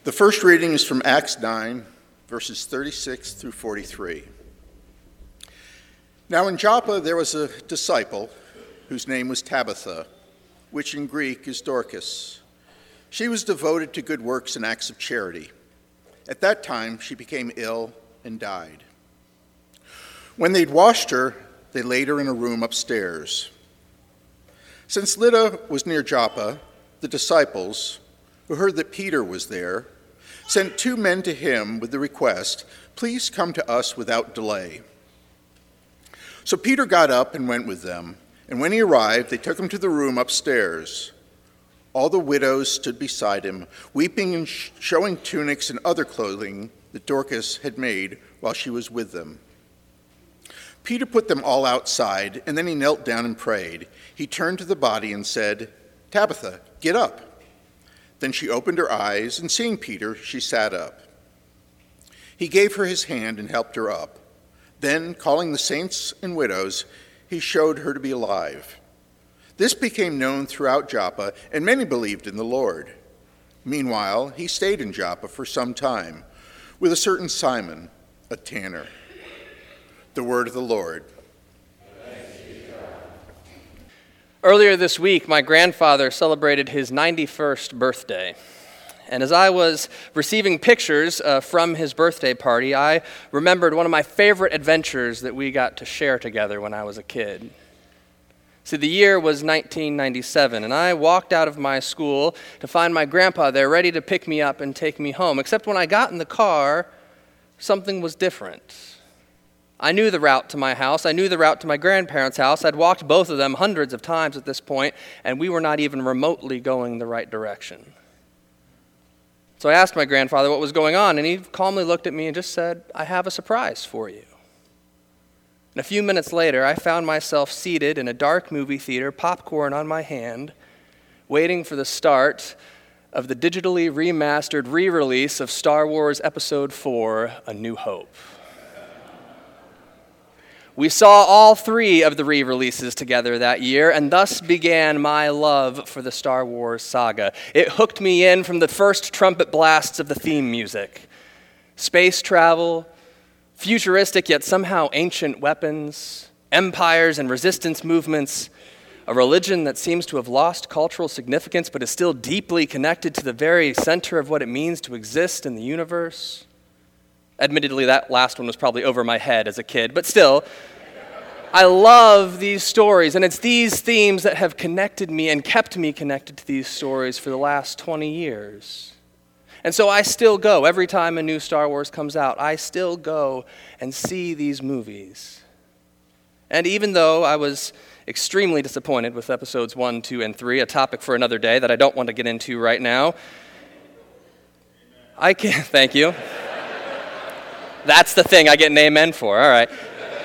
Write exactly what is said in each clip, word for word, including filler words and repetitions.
The first reading is from Acts nine, verses thirty-six through forty-three. Now in Joppa there was a disciple whose name was Tabitha, which in Greek is Dorcas. She was devoted to good works and acts of charity. At that time she became ill and died. When they'd washed her, they laid her in a room upstairs. Since Lydda was near Joppa, the disciples, who heard that Peter was there, sent two men to him with the request, "Please come to us without delay." So Peter got up and went with them, and when he arrived, they took him to the room upstairs. All the widows stood beside him, weeping and sh- showing tunics and other clothing that Dorcas had made while she was with them. Peter put them all outside, and then he knelt down and prayed. He turned to the body and said, "Tabitha, get up." Then she opened her eyes, and seeing Peter, she sat up. He gave her his hand and helped her up. Then, calling the saints and widows, he showed her to be alive. This became known throughout Joppa, and many believed in the Lord. Meanwhile, he stayed in Joppa for some time with a certain Simon, a tanner. The word of the Lord. Earlier this week, my grandfather celebrated his ninety-first birthday. And as I was receiving pictures uh, from his birthday party, I remembered one of my favorite adventures that we got to share together when I was a kid. See, the year was nineteen ninety-seven, and I walked out of my school to find my grandpa there ready to pick me up and take me home. Except when I got in the car, something was different. I knew the route to my house. I knew the route to my grandparents' house. I'd walked both of them hundreds of times at this point, and we were not even remotely going the right direction. So I asked my grandfather what was going on, and he calmly looked at me and just said, "I have a surprise for you." And a few minutes later, I found myself seated in a dark movie theater, popcorn on my hand, waiting for the start of the digitally remastered re-release of Star Wars Episode four, A New Hope. We saw all three of the re-releases together that year, and thus began my love for the Star Wars saga. It hooked me in from the first trumpet blasts of the theme music. Space travel, futuristic yet somehow ancient weapons, empires and resistance movements, a religion that seems to have lost cultural significance but is still deeply connected to the very center of what it means to exist in the universe. Admittedly, that last one was probably over my head as a kid, but still, I love these stories, and it's these themes that have connected me and kept me connected to these stories for the last twenty years. And so I still go, every time a new Star Wars comes out, I still go and see these movies. And even though I was extremely disappointed with episodes one, two, and three, a topic for another day that I don't want to get into right now, I can't, thank you. That's the thing I get an amen for, all right.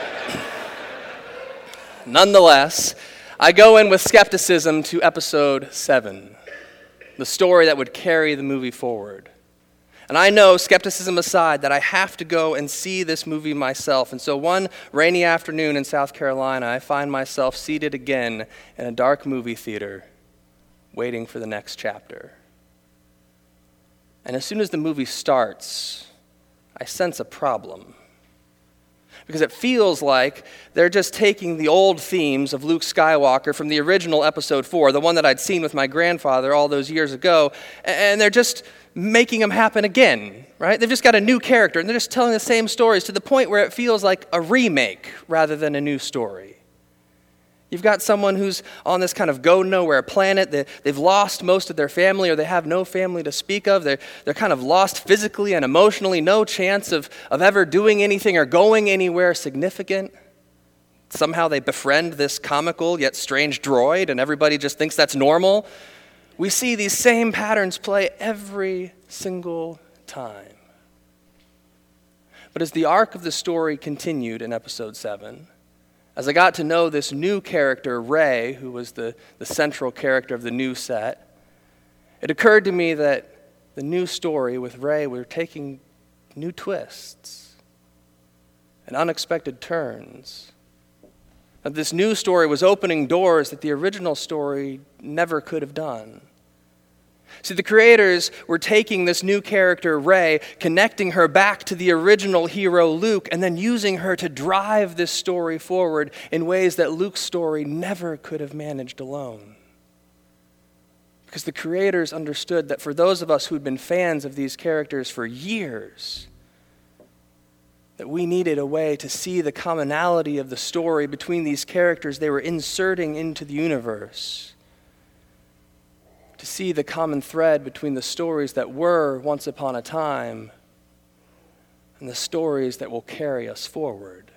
Nonetheless, I go in with skepticism to episode seven, the story that would carry the movie forward. And I know, skepticism aside, that I have to go and see this movie myself. And so one rainy afternoon in South Carolina, I find myself seated again in a dark movie theater, waiting for the next chapter. And as soon as the movie starts, I sense a problem. Because it feels like they're just taking the old themes of Luke Skywalker from the original episode four, the one that I'd seen with my grandfather all those years ago, and they're just making them happen again, right? They've just got a new character, and they're just telling the same stories to the point where it feels like a remake rather than a new story. You've got someone who's on this kind of go-nowhere planet. They, they've lost most of their family, or they have no family to speak of. They're, they're kind of lost physically and emotionally, no chance of, of ever doing anything or going anywhere significant. Somehow they befriend this comical yet strange droid, and everybody just thinks that's normal. We see these same patterns play every single time. But as the arc of the story continued in episode seven, as I got to know this new character, Rey, who was the, the central character of the new set, it occurred to me that the new story with Rey were taking new twists and unexpected turns. That this new story was opening doors that the original story never could have done. See, the creators were taking this new character, Rey, connecting her back to the original hero, Luke, and then using her to drive this story forward in ways that Luke's story never could have managed alone. Because the creators understood that for those of us who'd been fans of these characters for years, that we needed a way to see the commonality of the story between these characters they were inserting into the universe. To see the common thread between the stories that were once upon a time and the stories that will carry us forward.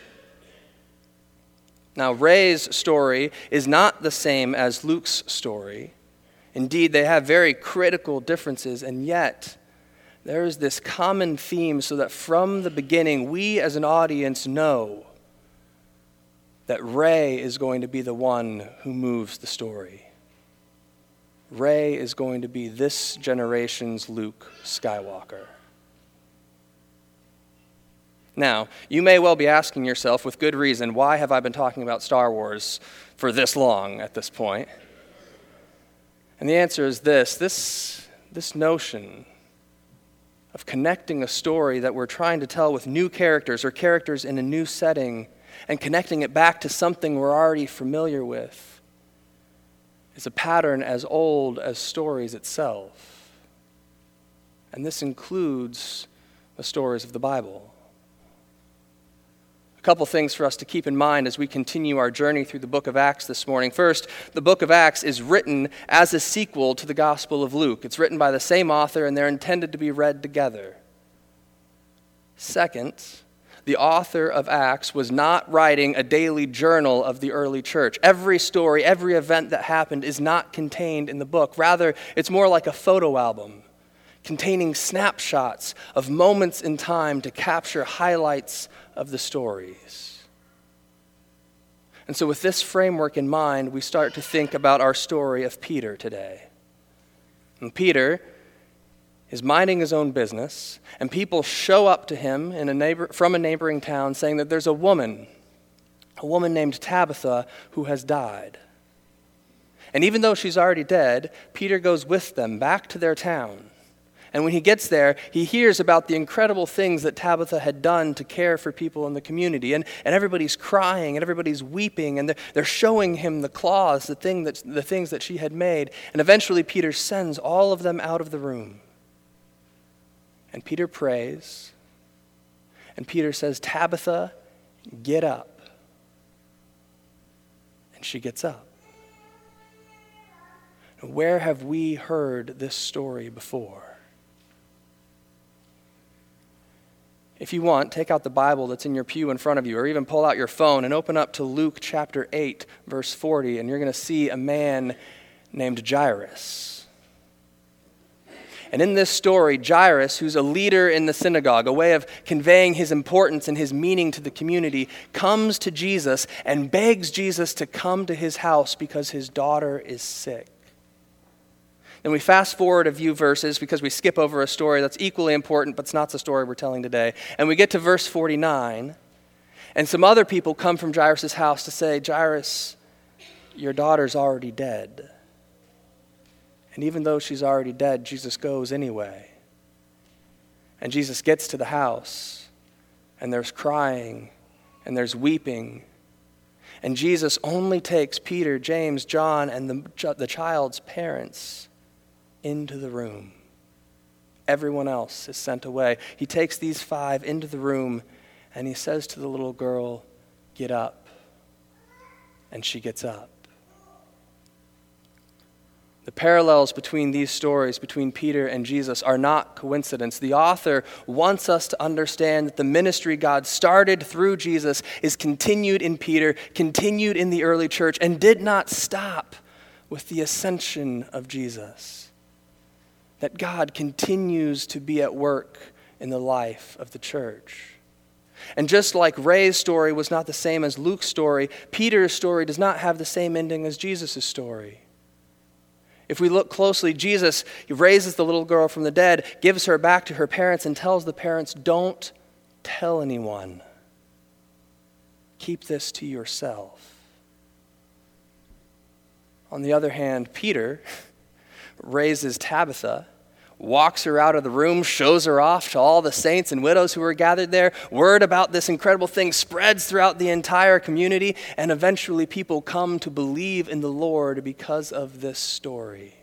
Now, Rey's story is not the same as Luke's story. Indeed, they have very critical differences, and yet there is this common theme so that from the beginning, we as an audience know that Rey is going to be the one who moves the story. Rey is going to be this generation's Luke Skywalker. Now, you may well be asking yourself, with good reason, why have I been talking about Star Wars for this long at this point? And the answer is this, this, this notion of connecting a story that we're trying to tell with new characters or characters in a new setting and connecting it back to something we're already familiar with is a pattern as old as stories itself. And this includes the stories of the Bible. A couple things for us to keep in mind as we continue our journey through the book of Acts this morning. First, the book of Acts is written as a sequel to the Gospel of Luke. It's written by the same author, and they're intended to be read together. Second, the author of Acts was not writing a daily journal of the early church. Every story, every event that happened is not contained in the book. Rather, it's more like a photo album containing snapshots of moments in time to capture highlights of the stories. And so with this framework in mind, we start to think about our story of Peter today. And Peter is minding his own business, and people show up to him in a neighbor, from a neighboring town saying that there's a woman, a woman named Tabitha, who has died. And even though she's already dead, Peter goes with them back to their town. And when he gets there, he hears about the incredible things that Tabitha had done to care for people in the community. And, and everybody's crying, and everybody's weeping, and they're, they're showing him the claws, the, thing that, the things that she had made. And eventually Peter sends all of them out of the room. And Peter prays, and Peter says, Tabitha, get up. And she gets up. And where have we heard this story before? If you want, take out the Bible that's in your pew in front of you, or even pull out your phone and open up to Luke chapter eight, verse forty, and you're going to see a man named Jairus. And in this story, Jairus, who's a leader in the synagogue, a way of conveying his importance and his meaning to the community, comes to Jesus and begs Jesus to come to his house because his daughter is sick. Then we fast forward a few verses because we skip over a story that's equally important, but it's not the story we're telling today. And we get to verse forty-nine, and some other people come from Jairus' house to say, Jairus, your daughter's already dead. And even though she's already dead, Jesus goes anyway. And Jesus gets to the house, and there's crying, and there's weeping. And Jesus only takes Peter, James, John, and the, the child's parents into the room. Everyone else is sent away. He takes these five into the room, and he says to the little girl, get up. And she gets up. The parallels between these stories, between Peter and Jesus, are not coincidence. The author wants us to understand that the ministry God started through Jesus is continued in Peter, continued in the early church, and did not stop with the ascension of Jesus. That God continues to be at work in the life of the church. And just like Rey's story was not the same as Luke's story, Peter's story does not have the same ending as Jesus' story. If we look closely, Jesus, he raises the little girl from the dead, gives her back to her parents, and tells the parents, don't tell anyone. Keep this to yourself. On the other hand, Peter raises Tabitha, walks her out of the room, shows her off to all the saints and widows who are gathered there. Word about this incredible thing spreads throughout the entire community, and eventually people come to believe in the Lord because of this story.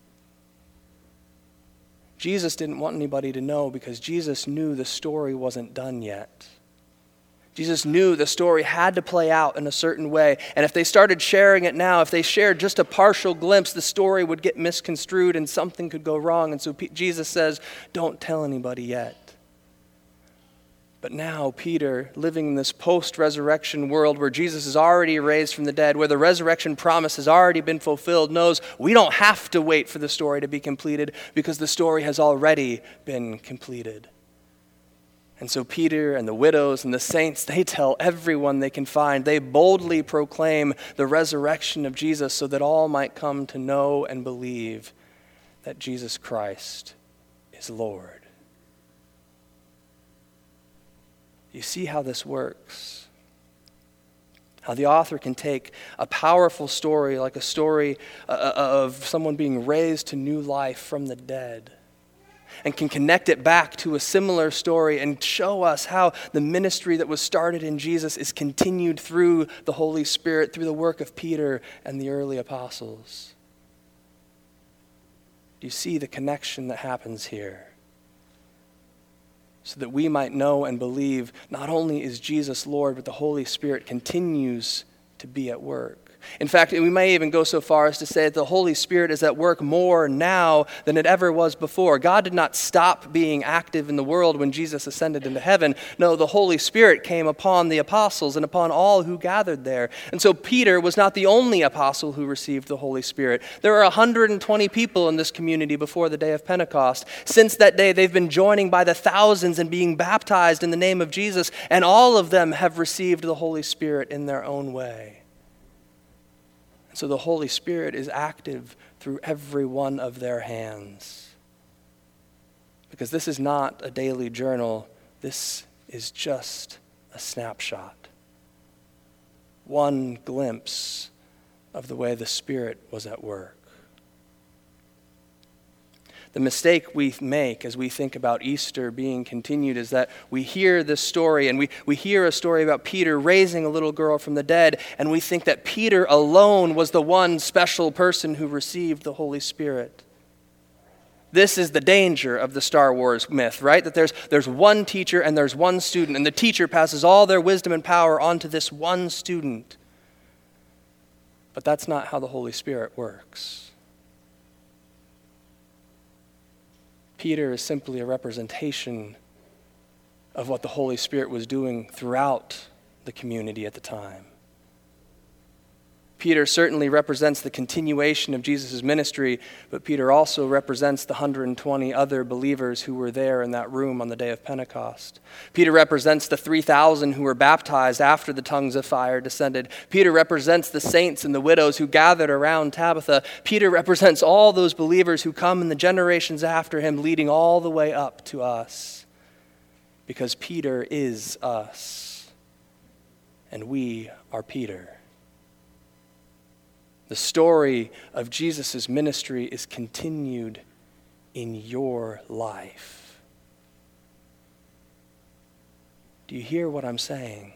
Jesus didn't want anybody to know because Jesus knew the story wasn't done yet. Jesus knew the story had to play out in a certain way. And if they started sharing it now, if they shared just a partial glimpse, the story would get misconstrued and something could go wrong. And so P- Jesus says, don't tell anybody yet. But now Peter, living in this post-resurrection world where Jesus is already raised from the dead, where the resurrection promise has already been fulfilled, knows we don't have to wait for the story to be completed because the story has already been completed. And so Peter and the widows and the saints, they tell everyone they can find. They boldly proclaim the resurrection of Jesus so that all might come to know and believe that Jesus Christ is Lord. You see how this works? How the author can take a powerful story, like a story of someone being raised to new life from the dead, and can connect it back to a similar story and show us how the ministry that was started in Jesus is continued through the Holy Spirit, through the work of Peter and the early apostles. Do you see the connection that happens here? So that we might know and believe not only is Jesus Lord, but the Holy Spirit continues to be at work. In fact, we may even go so far as to say that the Holy Spirit is at work more now than it ever was before. God did not stop being active in the world when Jesus ascended into heaven. No, the Holy Spirit came upon the apostles and upon all who gathered there. And so Peter was not the only apostle who received the Holy Spirit. There are one hundred twenty people in this community before the day of Pentecost. Since that day, they've been joining by the thousands and being baptized in the name of Jesus, and all of them have received the Holy Spirit in their own way. So the Holy Spirit is active through every one of their hands. Because this is not a daily journal. This is just a snapshot. One glimpse of the way the Spirit was at work. The mistake we make as we think about Easter being continued is that we hear this story and we, we hear a story about Peter raising a little girl from the dead, and we think that Peter alone was the one special person who received the Holy Spirit. This is the danger of the Star Wars myth, right? That there's, there's one teacher and there's one student, and the teacher passes all their wisdom and power onto this one student. But that's not how the Holy Spirit works. Peter is simply a representation of what the Holy Spirit was doing throughout the community at the time. Peter certainly represents the continuation of Jesus' ministry, but Peter also represents the one hundred twenty other believers who were there in that room on the day of Pentecost. Peter represents the three thousand who were baptized after the tongues of fire descended. Peter represents the saints and the widows who gathered around Tabitha. Peter represents all those believers who come in the generations after him, leading all the way up to us. Because Peter is us, and we are Peter. The story of Jesus' ministry is continued in your life. Do you hear what I'm saying?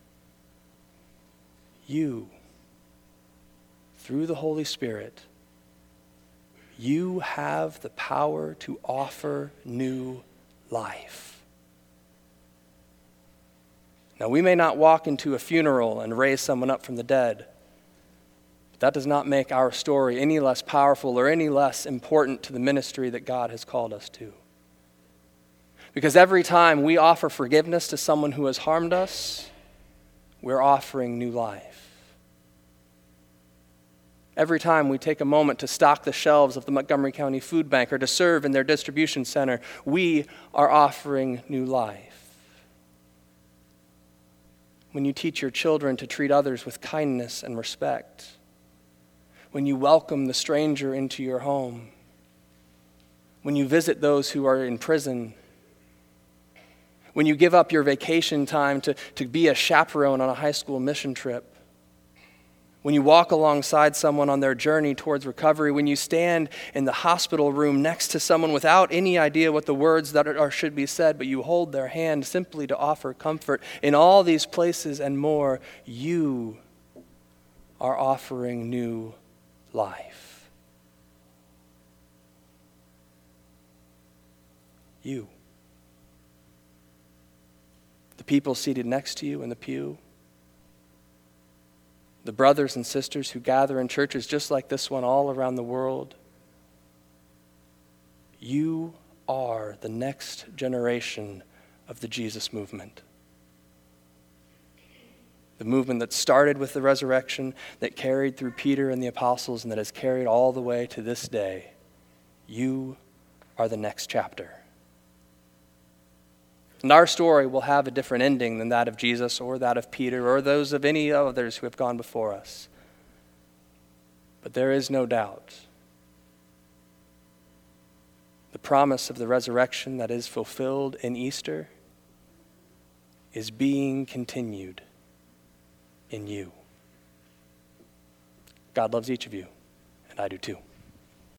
You, through the Holy Spirit, you have the power to offer new life. Now, we may not walk into a funeral and raise someone up from the dead. That does not make our story any less powerful or any less important to the ministry that God has called us to. Because every time we offer forgiveness to someone who has harmed us, we're offering new life. Every time we take a moment to stock the shelves of the Montgomery County Food Bank or to serve in their distribution center, we are offering new life. When you teach your children to treat others with kindness and respect, when you welcome the stranger into your home, when you visit those who are in prison, when you give up your vacation time to, to be a chaperone on a high school mission trip, when you walk alongside someone on their journey towards recovery, when you stand in the hospital room next to someone without any idea what the words that are, should be said, but you hold their hand simply to offer comfort. In all these places and more, you are offering new life. You. The people seated next to you in the pew, the brothers and sisters who gather in churches just like this one all around the world. You are the next generation of the Jesus movement. The movement that started with the resurrection, that carried through Peter and the apostles, and that has carried all the way to this day. You are the next chapter. And our story will have a different ending than that of Jesus or that of Peter or those of any others who have gone before us. But there is no doubt the promise of the resurrection that is fulfilled in Easter is being continued in you. God loves each of you, and I do too.